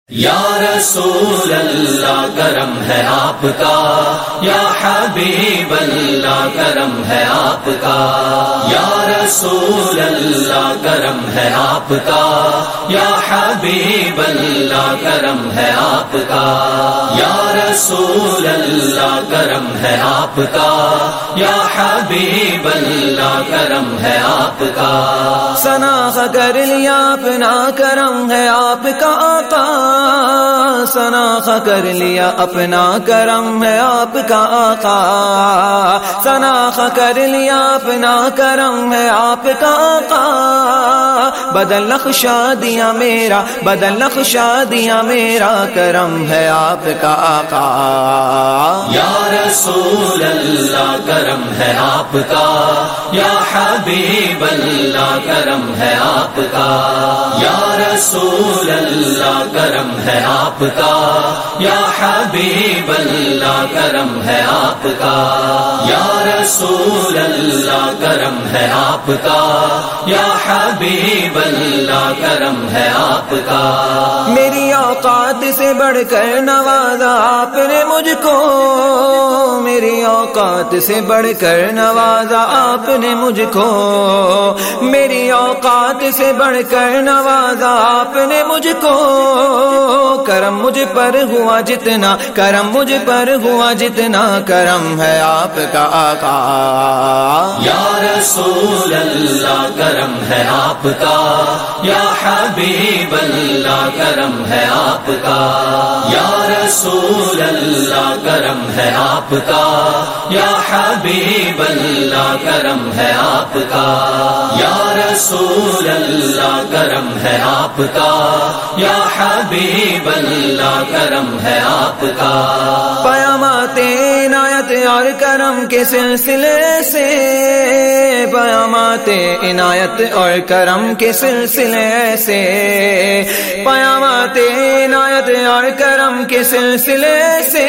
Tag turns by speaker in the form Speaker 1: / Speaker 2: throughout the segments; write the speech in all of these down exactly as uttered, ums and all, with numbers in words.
Speaker 1: یا رسول اللہ کرم ہے آپ کا، یا حبیب اللہ کرم ہے آپ کا، یا رسول اللہ کرم ہے آپ کا، یا حبیب اللہ کرم ہے آپ کا، یا رسول اللہ کرم ہے آپ کا، یا حبیب اللہ کرم ہے آپ کا۔
Speaker 2: سنا کر لیا اپنا کرم ہے آپ کا آقا، سنا کر لیا اپنا کرم ہے آپ کا آقا، سنا کر لیا اپنا کرم ہے آپ کا آقا، بدل نقشہ دیا میرا، بدل نقشہ دیا میرا، کرم ہے آپ کا آقا۔
Speaker 1: یا رسول اللہ کرم ہے آپ کا، یا حبیب اللہ کرم ہے آپ کا، یا رسول اللہ کرم ہے آپ کا، یا حبیب اللہ کرم ہے آپ کا، یا رسول اللہ کرم ہے آپ کا، یا حبیب اللہ کرم ہے آپ کا۔
Speaker 2: میری اوقات سے بڑھ کر نوازا آپ نے مجھ کو، میری اوقات سے بڑھ کر نوازا آپ نے مجھ کو، میری اوقات سے بڑھ کر نوازا آپ نے مجھ کو، کرم مجھ پر ہوا جتنا، کرم مجھ پر ہوا جتنا، کرم ہے آپ کا آقا۔
Speaker 1: یا رسول اللہ کرم ہے آپ کا، یا حبیب اللہ کرم ہے آپ کا، یا رسول اللہ کرم ہے آپ کا، یا حبیب اللہ کرم ہے آپ کا، یا رسول اللہ کرم ہے آپ کا، یا حبیب اللہ کرم ہے آپ کا۔
Speaker 2: پیامات عنایت اور کرم کے سلسلے سے، پیامات عنایت اور کرم کے سلسلے سے، پیامات عنایت اور کرم کے سلسلے سے،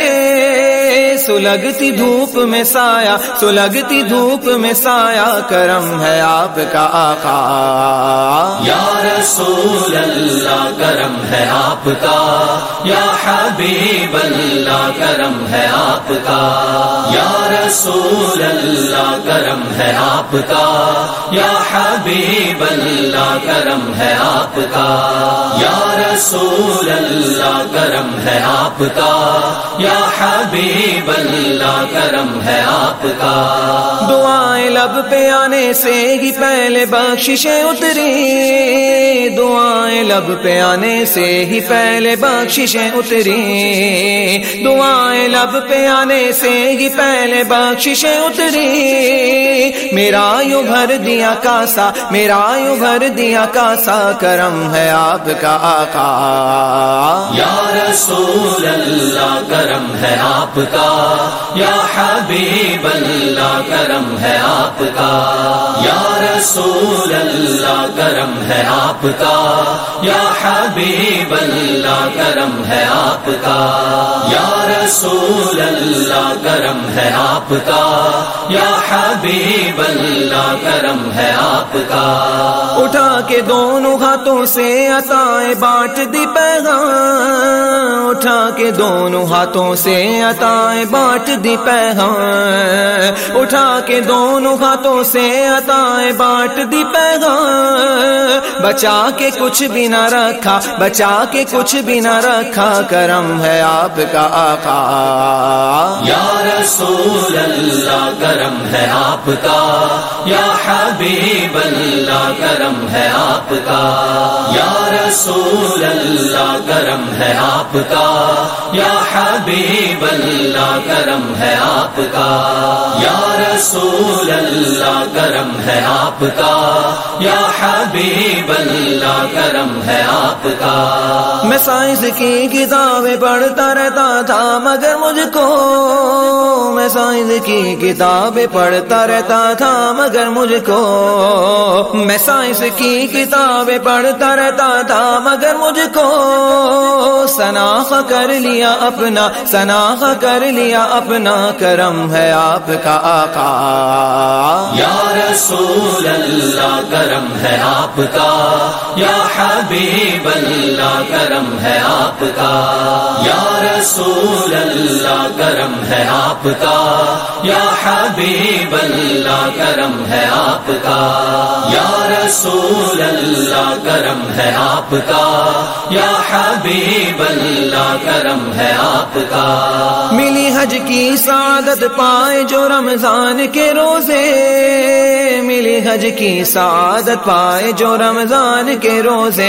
Speaker 2: سلگتی دھوپ میں سایہ، سلگتی دھوپ میں سایہ، کرم ہے آپ کا آقا۔
Speaker 1: یا رسول اللہ کرم ہے آپ کا، یا حبیب اللہ کرم ہے آپ کا، یا رسول اللہ کرم ہے آپ کا، یا حبیب اللہ کرم ہے آپ کا، یا رسول اللہ کرم ہے آپ کا، یا حبیب اللہ کرم ہے آپ کا۔
Speaker 2: دعائیں لب پہ آنے سے ہی پہلے بخششیں اتری، دعائیں لب پہ آنے سے ہی پہلے بخششیں اتری، دعائیں لب پہ آنے سے ہی پہلے بخششیں اتری، میرا یوں بھر دیا کاسا، میرا یوں بھر دیا کاسا، کرم ہے آپ کا آقا۔
Speaker 1: یا رسول اللہ کرم ہے آپ کا، یا حبیب اللہ کرم ہے آپ کا، یا رسول اللہ کرم ہے آپ کا، یا حبیب اللہ کرم ہے آپ کا، یا رسول اللہ کرم ہے آپ کا، یا حبیب اللہ کرم ہے آپ کا۔
Speaker 2: اٹھا کے دونوں ہاتھوں سے عطائیں بانٹ دی پیغام، اٹھا کے دونوں ہاتھوں سے عطائیں بانٹ دی پیغام، اٹھا کے دونوں ہاتھوں سے عطائیں بانٹ دی پیغام، بچا کے کچھ بھی نہ رکھا، بچا کے کچھ بھی نہ رکھا، کرم ہے آپ کا آقا۔
Speaker 1: یا رسول اللہ کرم ہے آپ کا، یا حبیب اللہ کرم ہے آپ کا، یا رسول اللہ کرم ہے آپ کا، یا حبیب اللہ کرم ہے آپ کا، یا رسول اللہ کرم ہے آپ کا، یا حبیب اللہ کرم ہے آپ کا۔
Speaker 2: میں سائنس کی کتابیں پڑھتا رہتا تھا مگر مجھ کو، میں سائنس کی کتابیں پڑھتا رہتا تھا مگر مجھ کو، میں سائنس کی کتابیں پڑھتا رہتا تھا مگر مجھ کو، سناخ کر لیا اپنا، سناخ کر لیا اپنا، کرم ہے آپ کا آقا۔
Speaker 1: یا رسول اللہ کرم ہے آپ کا، یا حبیب اللہ کرم ہے آپ کا، یا رسول اللہ کرم ہے آپ کا، یا حبیب اللہ کرم ہے آپ کا، یا رسول اللہ کرم ہے آپ کا، یا حبیب اللہ کرم ہے آپ کا۔
Speaker 2: ملی حج کی سعادت پائے جو رمضان کے روزے، ملی حج کی سعادت پائے جو رمضان کے روزے،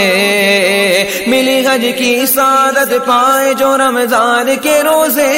Speaker 2: ملی حج کی سعادت پائے جو رمضان کے روزے،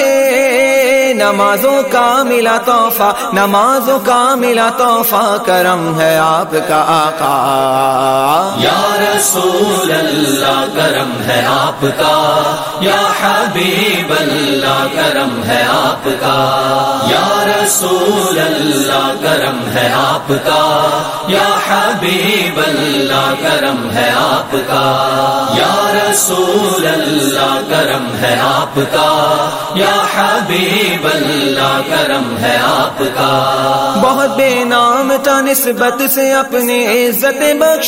Speaker 2: نمازوں کا ملا تحفہ، نمازوں کا ملا تحفہ، کرم ہے آپ کا آقا۔
Speaker 1: یا رسول اللہ کرم ہے آپ کا، یا حبیب اللہ کرم ہے آپ کا، یا رسول اللہ کرم ہے آپ کا، یا حبیب اللہ کرم ہے آپ کا، یا رسول اللہ کرم ہے آپ کا، یا حبیب اللہ کرم ہے آپ کا۔
Speaker 2: بہت بے نام تھا نسبت سے اپنے عزت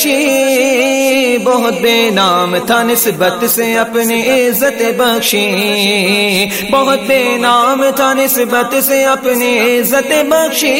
Speaker 2: بخشی، بہت بے نام تھا نسبت سے اپنے عزت بخشی، بہت بے نام تھا نسبت سے اپنے عزت بخشی،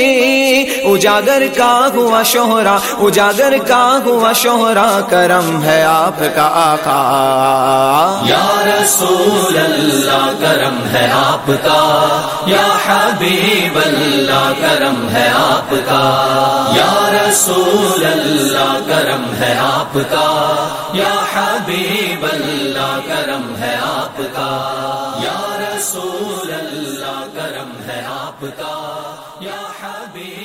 Speaker 2: اجاگر کا ہوا شہرا، اجاگر کا ہوا شہرا، کرم ہے آپ کا آقا۔
Speaker 1: یا رسول اللہ کرم ہے آپ کا، یا حبیب اللہ کرم ہے آپ کا، یا رسول اللہ کرم ہے آپ کا، یا حبیب اللہ کرم ہے آپ کا، یا رسول اللہ کرم ہے آپ کا، یا حبیب